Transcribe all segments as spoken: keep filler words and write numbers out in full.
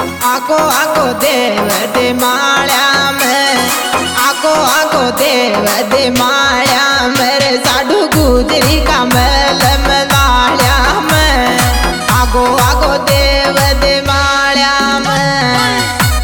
आगो आगो देव दे माळ्या में, आगो आगो देव दे माळ्या मेरे साधु गुजरी का मेल मलाळ्या में, आगो आगो देव दे माळ्या में।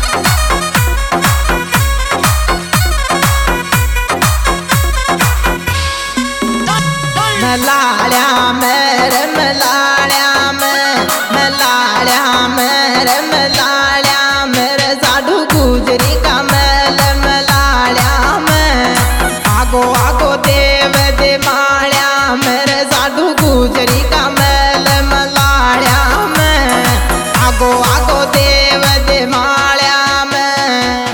मलाळ्या मेरे मलाळ्या में, मलाळ्या मेरे मलाळ्या मेरे साधु गुजरी का मेल मलाळ्या में, आगो आगो देव दे माळ्या मेरे साधु गुजरी का मेल मलाळ्या में, आगो आगो देव दे माळ्या में।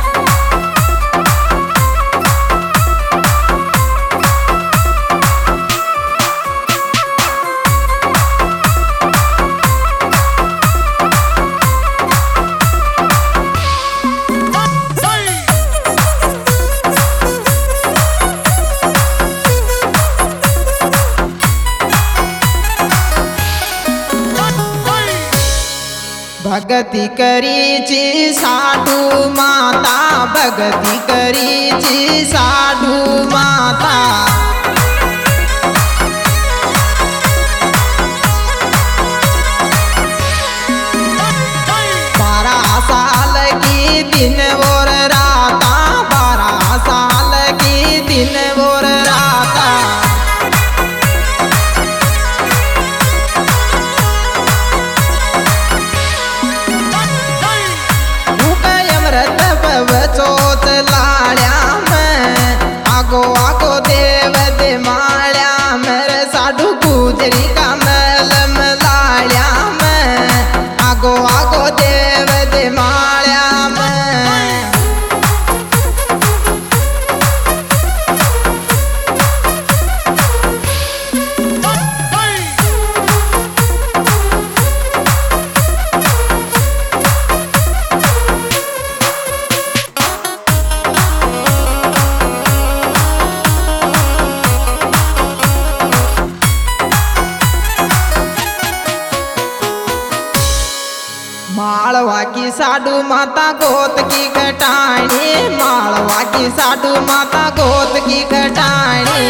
भगति करीची साधु माता, भगति करीची साधु माता, बारह साल की दिन और राता, बारह साल की दिन और राता, चोत लाड़्या में, आगो आगो देव दे माळ्या मेरे साधु गुजरी का मेल मलाळ्या में, आगो आगो देव दे माळ्या में। माळवा की साधु माता गोत की घटाणी, माळवा की साधु माता गोत की घटाणी,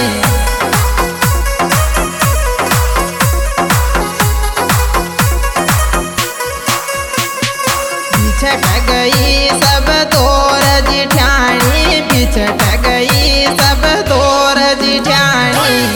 बिछट गई सब दौर जिठानी, बिछट गई सब दौर जिठानी,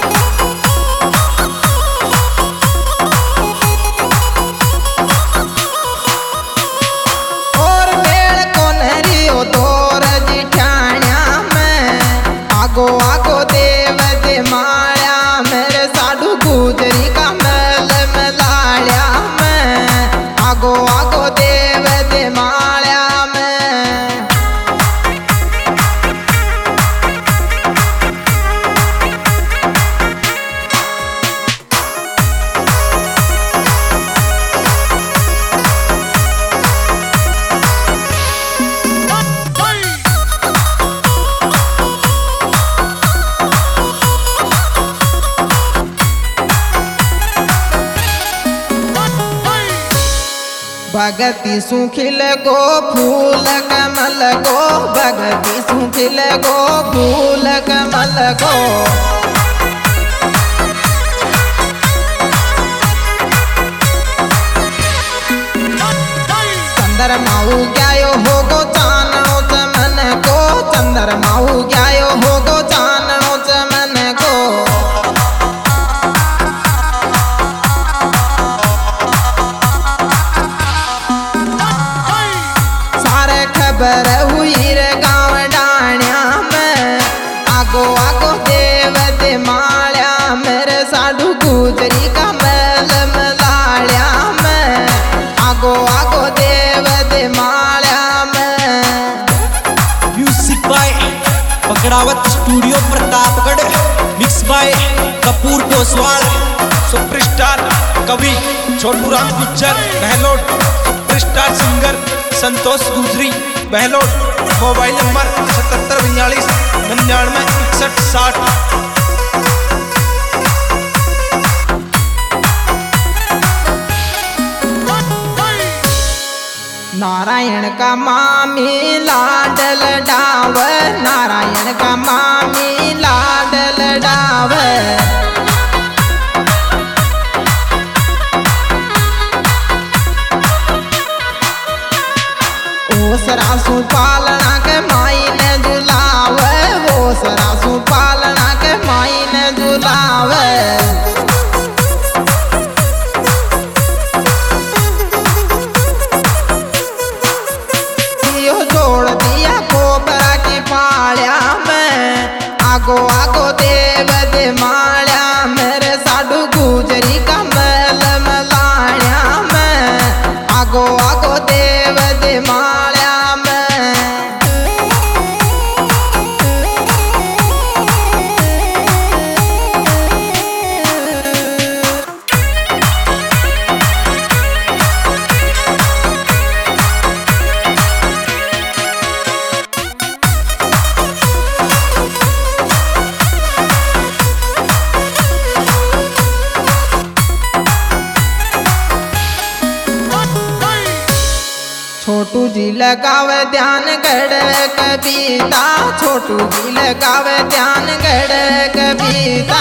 आगो आगो देव दे माळ्या मेरे साधु गुजरी का मेल मलाळ्या में, आगो आगो देव दे माळ्या में। भगति सुखिल गो फूल कमल गो, भगति सुखिल गो फूल कमल गो, चंद्रमा उग्यायो हो गो चानो चमन को, चंद्रमा उग्यायो हो गो चानो चमन को, खबर हुई रे गाँव डाण्या में, आगो आगो देव दे माळ्या मेरे साधु गुजरी का मेल मलाळ्या में, आगो आगो देव दे माळ्या में। Music by Pakdawat studio Pratapgarh, mix by Kapoor Koswal, superstar कवि Chhotu Ram Gujjar Bahlot, superstar singer Santosh Gujri Bahlot. Mobile number सतहत्तर बयालीस निन्यानवे इकसठ साठ। नारायण का मामी लाडल डाव, नारायण का मामी लाडल डाव। ओसरासु पालना के माई ने झुलाव, ओसरासु पालना के माई ने झुलाव। जोड़ दिया कोबरा की पालिया में, आगो आगो देव दे मालिया मेरे साडू गुजरी का मल मलाया में, आगो आगो देव दे मालिया में। छोटू जी लगावे ध्यान गढ़ कविता, छोटू जी लगावे ध्यान गढ़ कविता।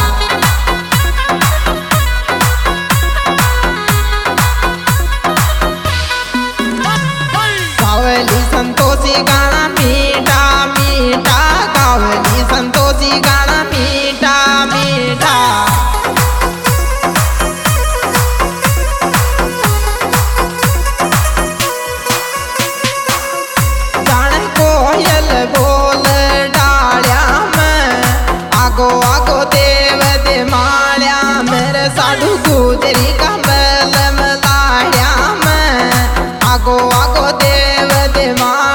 गावली संतोषी गाना मीठा मीठा, गावली संतोषी गाना मीठा मीठा। बोल डालिया में, आगो आगो देव दे मालिया मेरे साडू गुजरी का मल मलाया में, आगो आगो देव दे मालिया।